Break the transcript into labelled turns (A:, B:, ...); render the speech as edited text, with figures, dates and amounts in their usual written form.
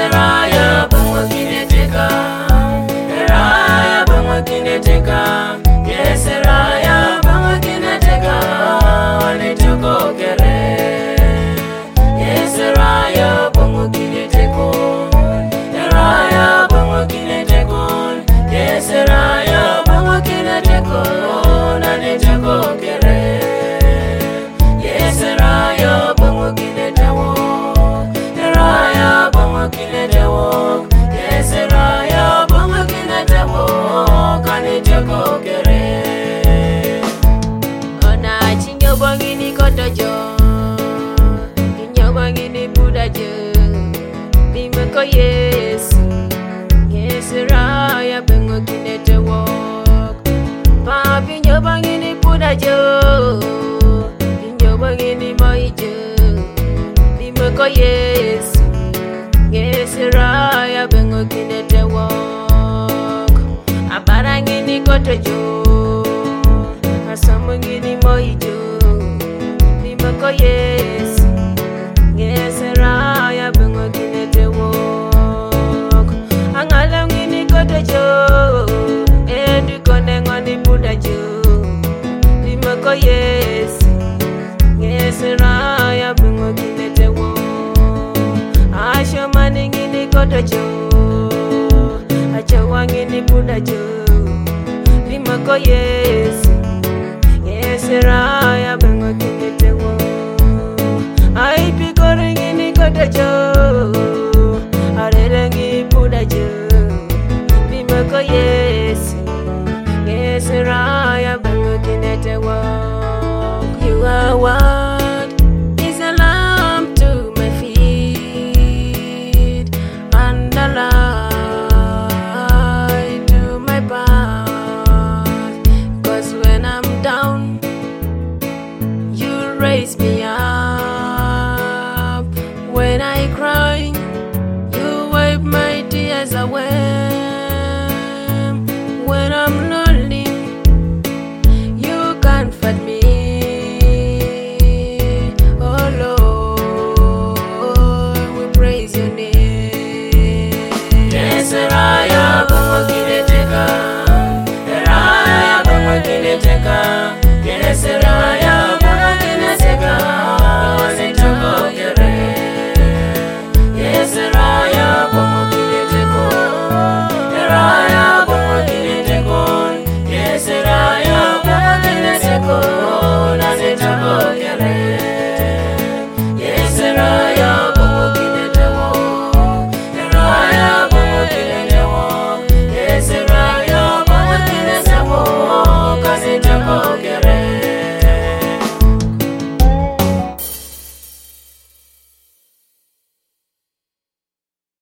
A: Raya bangwa kineteka, Raya bangwa kineteka, yes Raya bangwa kineteka, wanetoko kere, yes Raya bangwa kineteko, Raya bangwa kineteko, yes Raya bangwa kineteko, wanetoko kere, yes Raya bangwa kineteko. Raya bangwa kinetewo, yes Raya bangwa kinetewo, kaniteko kere. Ona chinyo bangini kotojo, chinyo bangini budajo, bimeko Yesu, yes Raya bangwa kinetewo, papi nyo bangini budajo, chinyo bangini moijo, bimeko Yesu. Yes, Raya bangwa kinetewo, abarangini kotojo, asamangini moijo, bimeko Yesu. Yes, Raya bangwa kinetewo, angalangini kotojo, edu konengoni budajo, bimeko Yesu. Yes, Raya bangwa kinetewo. Asha maningini kotojo, acha wangini budajo, bimeko Yesu. Yes, Raya bangwa kinetewo, aipi koringini kotojo, arerengi budajo, bimeko Yesu. Yes, Raya bangwa kinetewo. You are what is a lamp to my feet, and a light to my path. 'Cause when I'm down, you raise me up. When I cry,